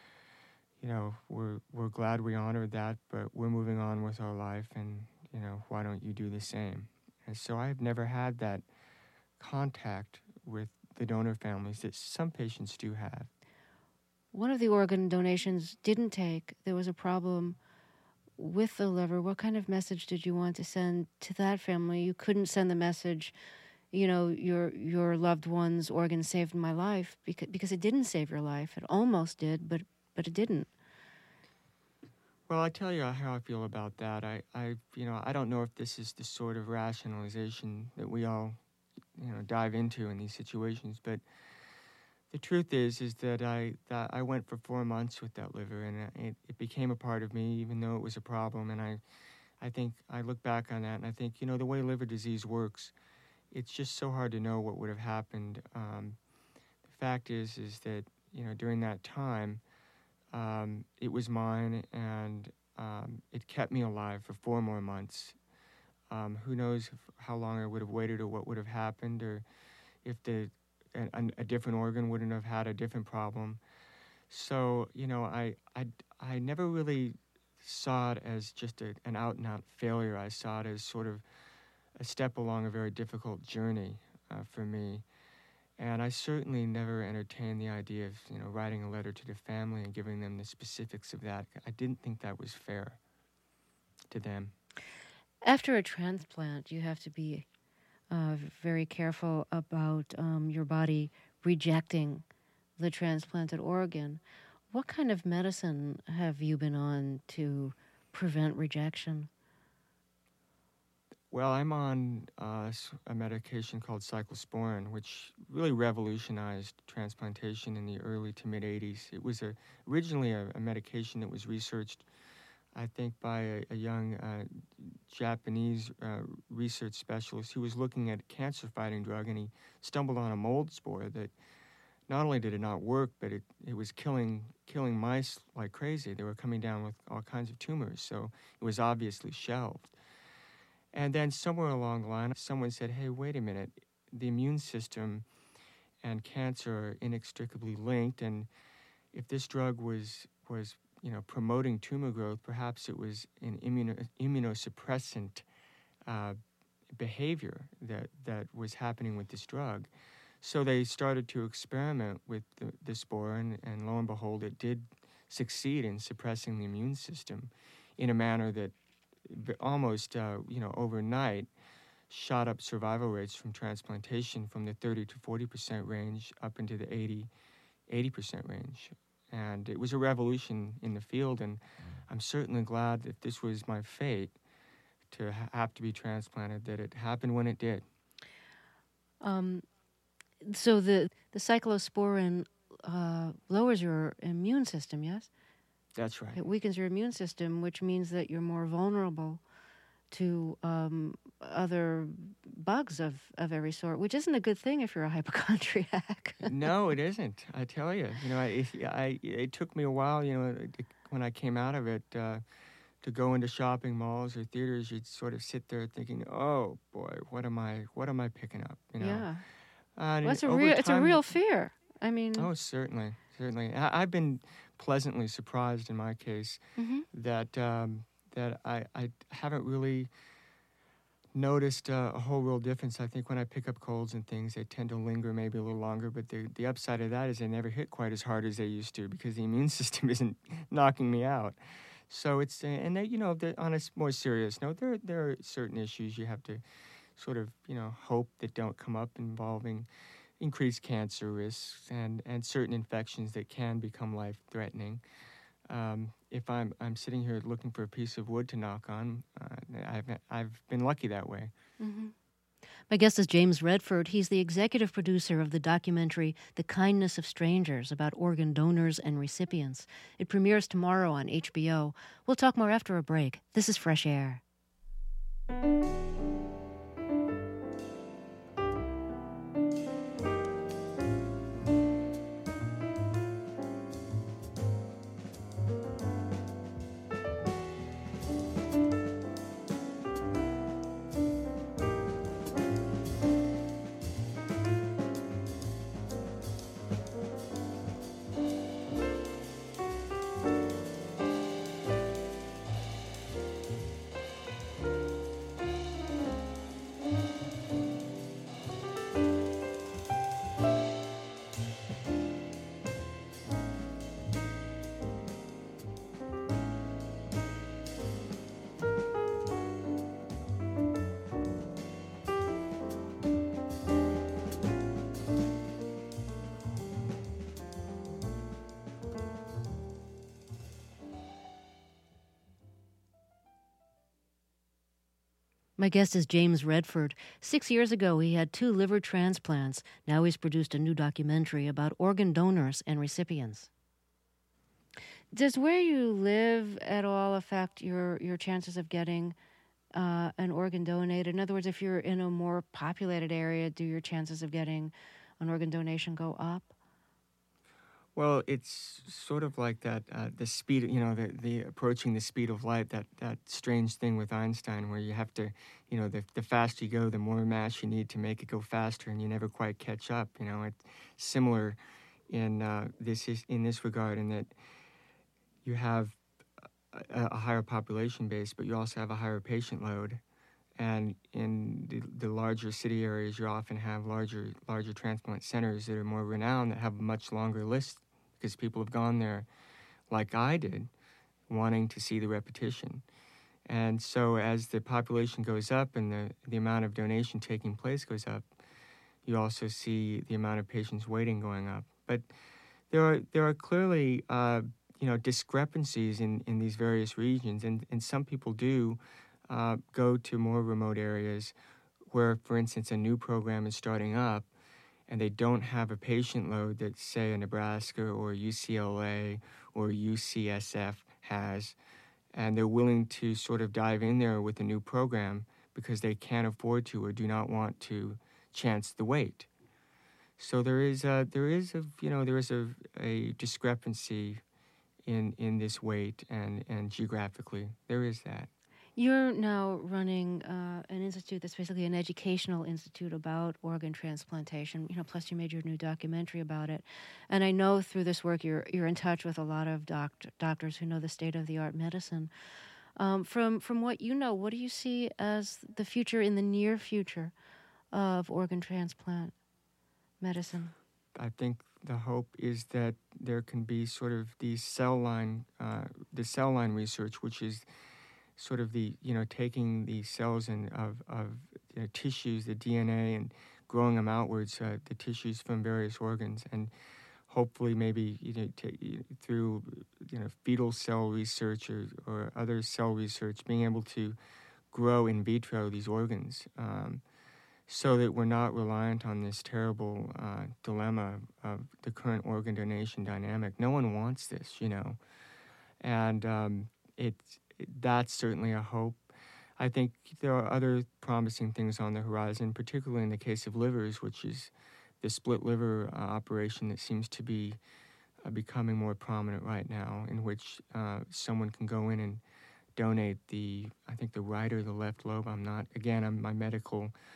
S13: we're glad we honored that, but we're moving on with our life, and why don't you do the same? And so I've never had that contact with the donor families that some patients do have.
S1: One of the organ donations didn't take. There was a problem with the liver. What kind of message did you want to send to that family? You couldn't send the message, your loved one's organ saved my life, because it didn't save your life. It almost did, but it didn't.
S13: Well, I tell you how I feel about that. I don't know if this is the sort of rationalization that we all, dive into in these situations, but the truth is that I went for 4 months with that liver, and it became a part of me, even though it was a problem. And I think I look back on that, and I think, the way liver disease works, it's just so hard to know what would have happened. The fact is that, during that time, it was mine, and it kept me alive for 4 more months. Who knows how long I would have waited, or what would have happened, or if a different organ wouldn't have had a different problem. So, I never really saw it as just an out-and-out failure. I saw it as sort of a step along a very difficult journey for me. And I certainly never entertained the idea of, writing a letter to the family and giving them the specifics of that. I didn't think that was fair to them.
S1: After a transplant, you have to be very careful about your body rejecting the transplanted organ. What kind of medicine have you been on to prevent rejection?
S13: Well, I'm on a medication called cyclosporin, which really revolutionized transplantation in the early to mid-'80s. It was originally a medication that was researched, I think, by a young Japanese research specialist who was looking at a cancer-fighting drug, and he stumbled on a mold spore that not only did it not work, but it was killing mice like crazy. They were coming down with all kinds of tumors, so it was obviously shelved. And then somewhere along the line, someone said, hey, wait a minute, the immune system and cancer are inextricably linked, and if this drug was promoting tumor growth, perhaps it was an immunosuppressant behavior that was happening with this drug. So they started to experiment with the spore, and lo and behold, it did succeed in suppressing the immune system in a manner that almost, overnight shot up survival rates from transplantation from the 30 to 40% range up into the 80% range. And it was a revolution in the field, and I'm certainly glad that this was my fate to have to be transplanted, that it happened when it did.
S1: So the cyclosporin lowers your immune system, yes?
S13: That's right.
S1: It weakens your immune system, which means that you're more vulnerable to other bugs of every sort, which isn't a good thing if you're a hypochondriac.
S13: No, it isn't. I tell you. It took me a while, when I came out of it, to go into shopping malls or theaters. You'd sort of sit there thinking, "Oh boy, what am I picking up?"
S1: Yeah.
S13: And
S1: well, it's a real fear. I mean.
S13: Oh, certainly. certainly. I've been pleasantly surprised in my case that I haven't really noticed a whole real difference. I think when I pick up colds and things, they tend to linger maybe a little longer, but the upside of that is they never hit quite as hard as they used to because the immune system isn't knocking me out. So it's, and they, on a more serious note, there are certain issues you have to sort of, hope that don't come up involving increased cancer risks and certain infections that can become life-threatening. If I'm sitting here looking for a piece of wood to knock on, I've been lucky that way.
S1: Mm-hmm. My guest is James Redford. He's the executive producer of the documentary The Kindness of Strangers about organ donors and recipients. It premieres tomorrow on HBO. We'll talk more after a break. This is Fresh Air. My guest is James Redford. 6 years ago, he had 2 liver transplants. Now he's produced a new documentary about organ donors and recipients. Does where you live at all affect your chances of getting an organ donated? In other words, if you're in a more populated area, do your chances of getting an organ donation go up?
S13: Well, it's sort of like that, the speed, the approaching the speed of light, that strange thing with Einstein where you have to, the faster you go, the more mass you need to make it go faster, and you never quite catch up. It's similar in this regard, in that you have a higher population base, but you also have a higher patient load. And in the larger city areas, you often have larger transplant centers that are more renowned, that have a much longer list because people have gone there, like I did, wanting to see the repetition. And so as the population goes up and the amount of donation taking place goes up, you also see the amount of patients waiting going up. But there are clearly discrepancies in these various regions, and some people do go to more remote areas where, for instance, a new program is starting up and they don't have a patient load that, say, a Nebraska or UCLA or UCSF has, and they're willing to sort of dive in there with a new program because they can't afford to or do not want to chance the wait. So there is a discrepancy in this wait and geographically there is that.
S1: You're now running an institute that's basically an educational institute about organ transplantation. Plus you made your new documentary about it, and I know through this work you're in touch with a lot of doctors who know the state-of-the-art medicine. From what you know, what do you see as the future, in the near future, of organ transplant medicine?
S13: I think the hope is that there can be sort of the cell line research, which is sort of the, taking the cells of tissues, the DNA, and growing them outwards, the tissues from various organs, and hopefully maybe through fetal cell research or other cell research, being able to grow in vitro these organs, so that we're not reliant on this terrible dilemma of the current organ donation dynamic. No one wants this, and that's certainly a hope. I think there are other promising things on the horizon, particularly in the case of livers, which is the split liver operation that seems to be becoming more prominent right now, in which someone can go in and donate the right or the left lobe. My medical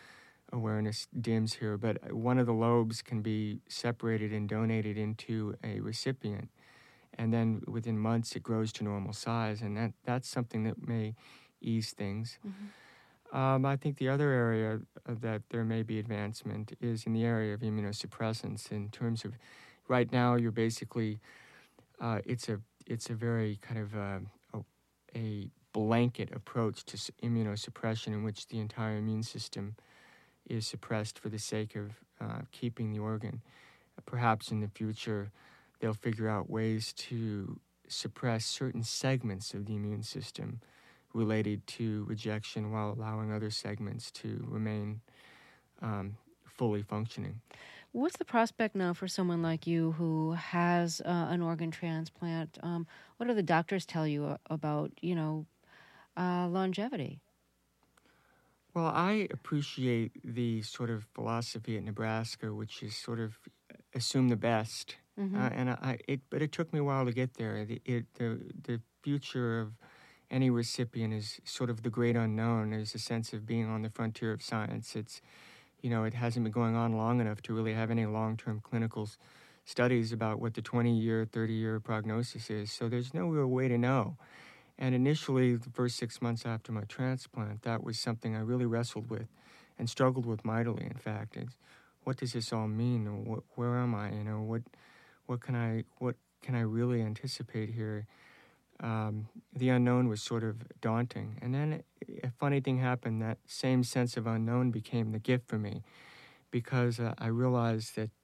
S13: awareness dims here, but one of the lobes can be separated and donated into a recipient. And then within months, it grows to normal size, and that's something that may ease things. Mm-hmm. I think the other area that there may be advancement is in the area of immunosuppressants. In terms of, right now, you're basically, it's a very kind of a blanket approach to immunosuppression in which the entire immune system is suppressed for the sake of keeping the organ. Perhaps in the future, they'll figure out ways to suppress certain segments of the immune system related to rejection while allowing other segments to remain fully functioning.
S1: What's the prospect now for someone like you who has an organ transplant? What do the doctors tell you about, longevity?
S13: Well, I appreciate the sort of philosophy at Nebraska, which is sort of assume the best. Mm-hmm. But it took me a while to get there. The future of any recipient is sort of the great unknown. There's a sense of being on the frontier of science. It's, it hasn't been going on long enough to really have any long-term clinical studies about what the 20-year, 30-year prognosis is. So there's no real way to know. And initially, the first 6 months after my transplant, that was something I really wrestled with and struggled with mightily, in fact. What does this all mean? Where am I? What can I really anticipate here? The unknown was sort of daunting. And then a funny thing happened. That same sense of unknown became the gift for me, because I realized that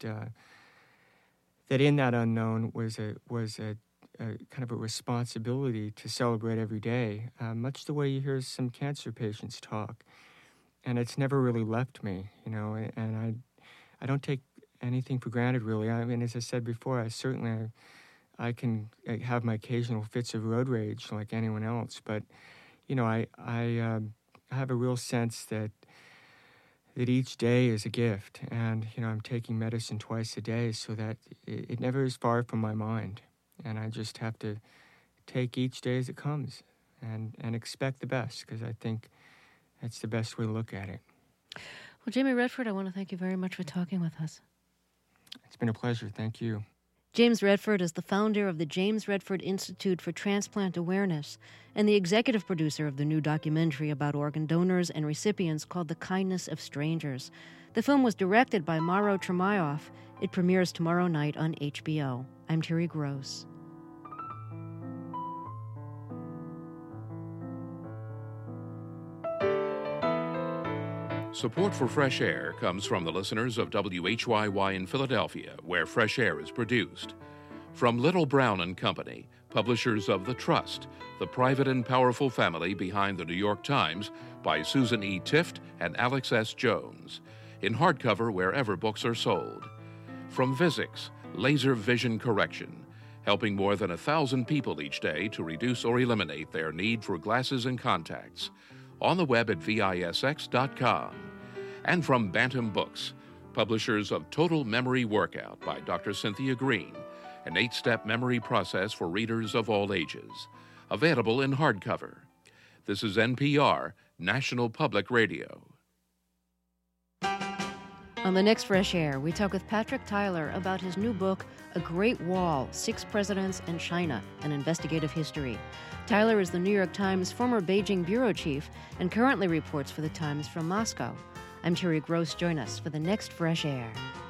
S13: in that unknown was a kind of a responsibility to celebrate every day, much the way you hear some cancer patients talk. And it's never really left me, and I don't take anything for granted, really. I mean, as I said before, I can have my occasional fits of road rage like anyone else, but, I have a real sense that each day is a gift, and, I'm taking medicine twice a day so that it never is far from my mind, and I just have to take each day as it comes and expect the best, because I think that's the best way to look at it.
S1: Well, Jamie Redford, I want to thank you very much for talking with us.
S13: It's been a pleasure. Thank you.
S1: James Redford is the founder of the James Redford Institute for Transplant Awareness and the executive producer of the new documentary about organ donors and recipients called The Kindness of Strangers. The film was directed by Maro Tremayoff. It premieres tomorrow night on HBO. I'm Terry Gross.
S12: Support for Fresh Air comes from the listeners of WHYY in Philadelphia, where Fresh Air is produced. From Little Brown & Company, publishers of The Trust, the private and powerful family behind the New York Times, by Susan E. Tift and Alex S. Jones. In hardcover wherever books are sold. From Vizix, laser vision correction, helping more than 1,000 people each day to reduce or eliminate their need for glasses and contacts. On the web at visx.com. And from Bantam Books, publishers of Total Memory Workout by Dr. Cynthia Green, an 8-step memory process for readers of all ages. Available in hardcover. This is NPR, National Public Radio.
S1: On the next Fresh Air, we talk with Patrick Tyler about his new book, A Great Wall, 6 Presidents and China, an Investigative History. Tyler is the New York Times former Beijing bureau chief and currently reports for the Times from Moscow. I'm Terry Gross. Join us for the next Fresh Air.